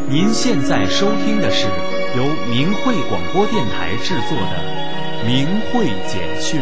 您现在收听的是由明慧广播电台制作的《明慧简讯》。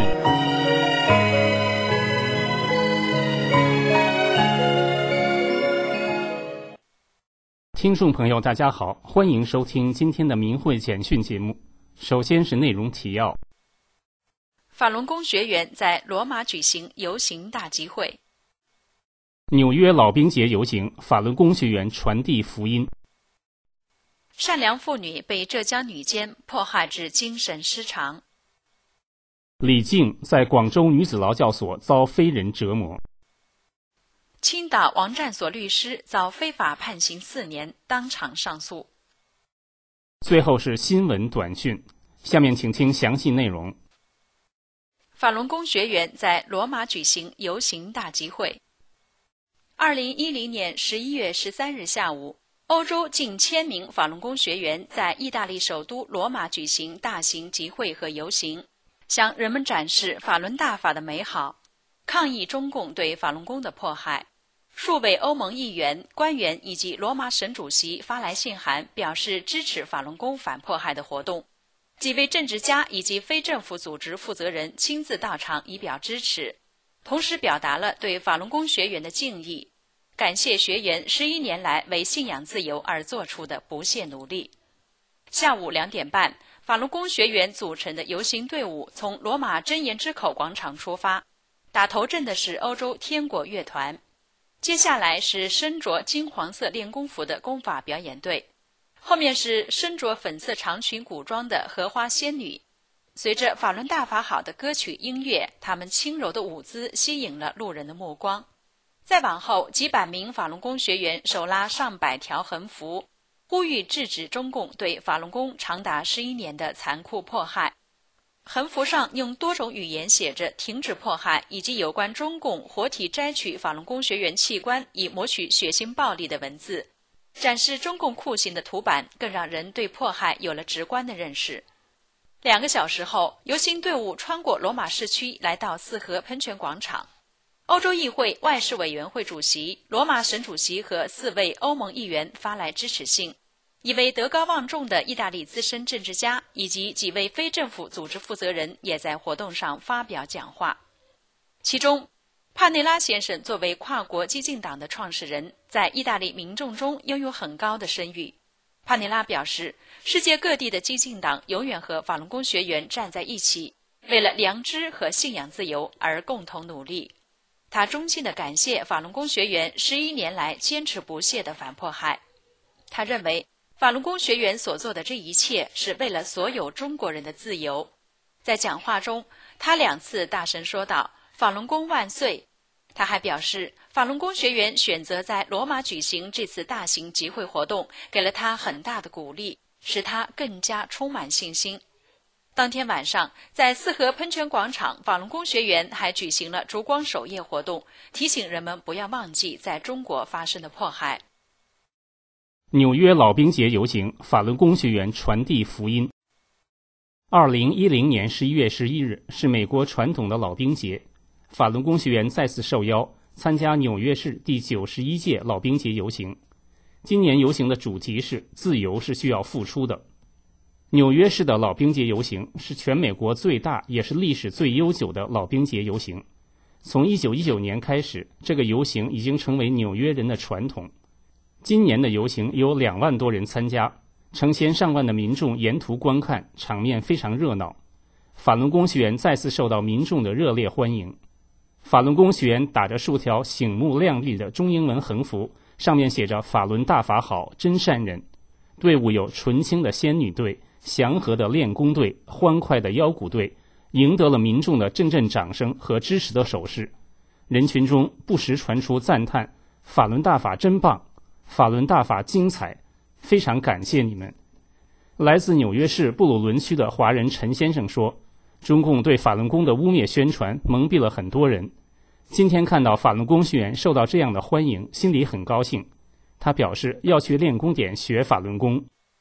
听众朋友大家好，欢迎收听今天的明慧简讯节目。首先是内容提要。 法轮功学员在罗马举行游行大集会。 纽约老兵节游行，法轮功学员传递福音。 善良妇女被浙江女监迫害致精神失常。 李静在广州女子劳教所遭非人折磨。 青岛王占所律师遭非法判刑4年，当场上诉。 最后是新闻短讯，下面请听详细内容。 法轮功学员在罗马举行游行大集会。2010年11月13日下午，欧洲近1000名法轮功学员在意大利首都罗马举行大型集会和游行，向人们展示法轮大法的美好，抗议中共对法轮功的迫害。数位欧盟议员、官员以及罗马省主席发来信函，表示支持法轮功反迫害的活动。几位政治家以及非政府组织负责人亲自到场以表支持，同时表达了对法轮功学员的敬意，感谢学员11年来为信仰自由而做出的不懈努力。下午2点半，法轮功学员组成的游行队伍从罗马真言之口广场出发，打头阵的是欧洲天国乐团，接下来是身着金黄色练功服的功法表演队，后面是身着粉色长裙古装的荷花仙女。随着法轮大法好的歌曲音乐，他们轻柔的舞姿吸引了路人的目光。再往后，几百名法轮功学员手拉上百条横幅，呼吁制止中共对法轮功长达11年的残酷迫害。横幅上用多种语言写着停止迫害以及有关中共活体摘取法轮功学员器官以谋取血腥暴力的文字，展示中共酷刑的图版更让人对迫害有了直观的认识。2个小时后，游行队伍穿过罗马市区来到四合喷泉广场。欧洲议会外事委员会主席、罗马省主席和4位欧盟议员发来支持信。一位德高望重的意大利资深政治家以及几位非政府组织负责人也在活动上发表讲话。其中，帕内拉先生作为跨国激进党的创始人，在意大利民众中拥有很高的声誉。帕内拉表示，世界各地的激进党永远和法轮功学员站在一起，为了良知和信仰自由而共同努力。他衷心地感谢法轮功学员11年来坚持不懈的反迫害。他认为法轮功学员所做的这一切是为了所有中国人的自由。在讲话中，他2次大声说道：“法轮功万岁！”他还表示，法轮功学员选择在罗马举行这次大型集会活动，给了他很大的鼓励，使他更加充满信心。当天晚上，在四合喷泉广场，法轮功学员还举行了烛光守夜活动，提醒人们不要忘记在中国发生的迫害。 纽约老兵节游行，法轮功学员传递福音。2010年11月11日是美国传统的老兵节，法轮功学员再次受邀参加纽约市第91届老兵节游行。今年游行的主题是自由是需要付出的。纽约市的老兵节游行是全美国最大也是历史最悠久的老兵节游行。从1919年开始，这个游行已经成为纽约人的传统。今年的游行有2万多人参加，成千上万的民众沿途观看，场面非常热闹。法轮功学员再次受到民众的热烈欢迎。法轮功学员打着数条醒目亮丽的中英文横幅，上面写着法轮大法好，真善人。队伍有纯青的仙女队、祥和的练功队、欢快的腰鼓队，赢得了民众的阵阵掌声和支持的手势。人群中不时传出赞叹：“法轮大法真棒，法轮大法精彩，非常感谢你们。”来自纽约市布鲁伦区的华人陈先生说，中共对法轮功的污蔑宣传蒙蔽了很多人。今天看到法轮功学员受到这样的欢迎，心里很高兴。他表示要去练功点学法轮功。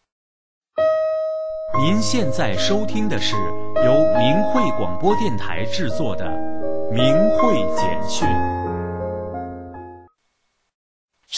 您现在收听的是由明慧广播电台制作的《明慧简讯》。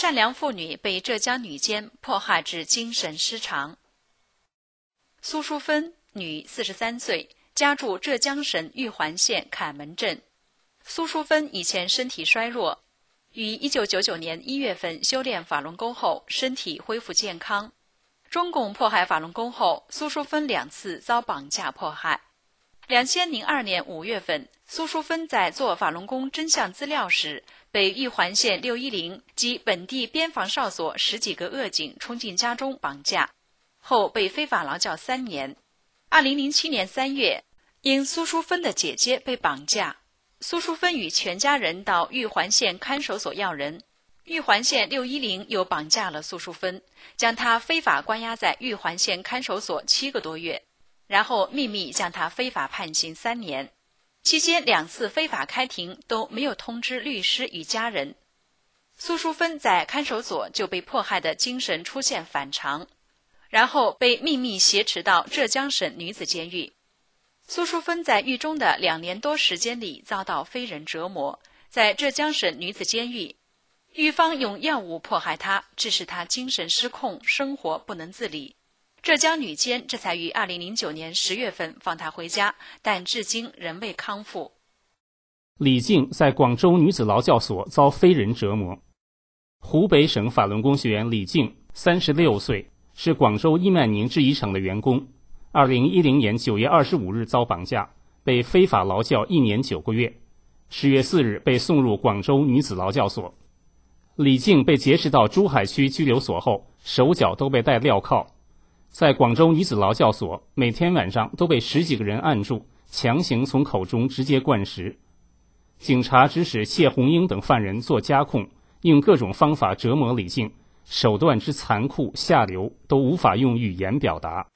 善良妇女被浙江女监迫害致精神失常。苏淑芬，女，43岁，家住浙江省玉环县坎门镇。苏淑芬以前身体衰弱，于1999年1月份修炼法轮功后，身体恢复健康。中共迫害法轮功后，苏淑芬2次遭绑架迫害。2002年5月份，苏淑芬在做法轮功真相资料时，被玉环县610及本地边防哨所10几个恶警冲进家中绑架，后被非法劳教3年。2007年3月，因苏淑芬的姐姐被绑架，苏淑芬与全家人到玉环县看守所要人，玉环县610又绑架了苏淑芬，将她非法关押在玉环县看守所7个多月，然后秘密将她非法判刑3年。期间2次非法开庭都没有通知律师与家人。苏淑芬在看守所就被迫害的精神出现反常，然后被秘密挟持到浙江省女子监狱。苏淑芬在狱中的2年多时间里遭到非人折磨，在浙江省女子监狱，狱方用药物迫害她，致使她精神失控，生活不能自理。浙江女监这才于2009年10月份放她回家，但至今仍未康复。 李静在广州女子劳教所遭非人折磨。湖北省法轮功学员李静36岁，是广州伊曼宁制衣厂的员工。2010年9月25日遭绑架，被非法劳教1年9个月。10月4日被送入广州女子劳教所。李静被劫持到珠海区拘留所后，手脚都被戴镣铐。在广州女子劳教所，每天晚上都被10几个人按住，强行从口中直接灌食。警察指使谢红英等犯人做夹控，用各种方法折磨李静，手段之残酷下流，都无法用语言表达。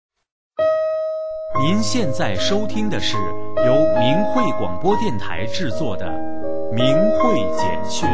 您现在收听的是由明慧广播电台制作的《明慧简讯》。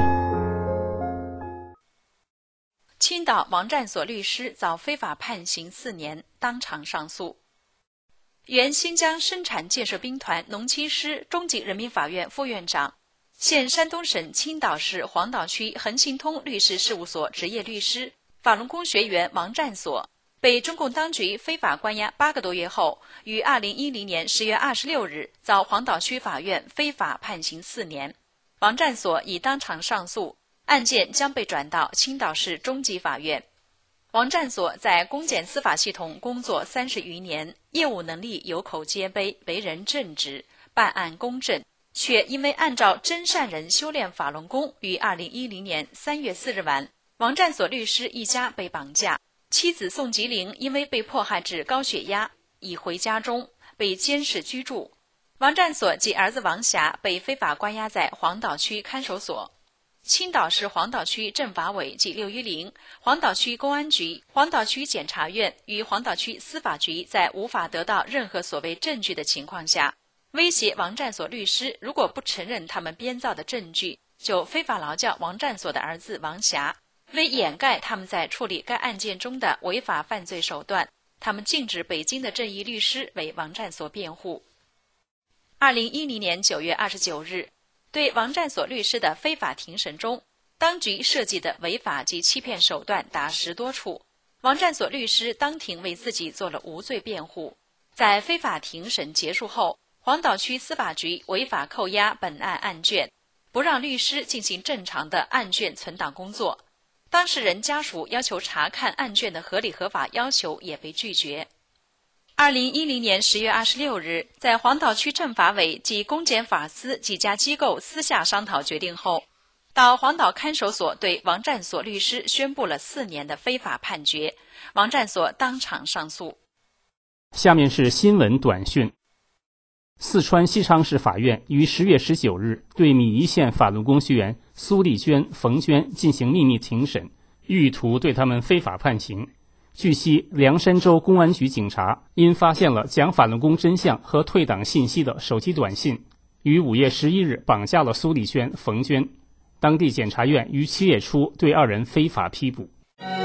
青岛王占所律师遭非法判刑4年，当场上诉。原新疆生产建设兵团农青师中级人民法院副院长，现山东省青岛市黄岛区恒信通律师事务所执业律师、法轮功学员王占所，被中共当局非法关押8个多月后，于2010年10月26日遭黄岛区法院非法判刑4年。王占所已当场上诉，案件将被转到青岛市中级法院。王占所在公检司法系统工作30余年，业务能力有口皆碑，为人正直，办案公正，却因为按照真善人修炼法轮功，于2010年3月4日晚，王占所律师一家被绑架，妻子宋吉林因为被迫害致高血压，已回家中，被监视居住。王占所及儿子王霞被非法关押在黄岛区看守所。青岛市黄岛区政法委及610、黄岛区公安局、黄岛区检察院与黄岛区司法局在无法得到任何所谓证据的情况下，威胁王占所律师如果不承认他们编造的证据，就非法劳教王占所的儿子王霞。为掩盖他们在处理该案件中的违法犯罪手段，他们禁止北京的正义律师为王占所辩护。2010年9月29日，对王占所律师的非法庭审中，当局设计的违法及欺骗手段达10多处。王占所律师当庭为自己做了无罪辩护。在非法庭审结束后，黄岛区司法局违法扣押本案案卷，不让律师进行正常的案卷存档工作。当事人家属要求查看案卷的合理合法要求也被拒绝。2010年10月26日，在黄岛区政法委及公检法司几家机构私下商讨决定后，到黄岛看守所对王占所律师宣布了4年的非法判决，王占所当场上诉。 下面是新闻短讯。四川西昌市法院于10月19日对米一县法轮功学员苏丽娟、冯娟进行秘密庭审，意图对他们非法判刑。据悉，凉山州公安局警察因发现了讲法轮功真相和退党信息的手机短信，于5月11日绑架了苏丽娟、冯娟。当地检察院于7月初对2人非法批捕。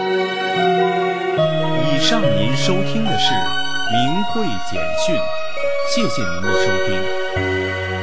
以上您收听的是明慧简讯，谢谢您的收听。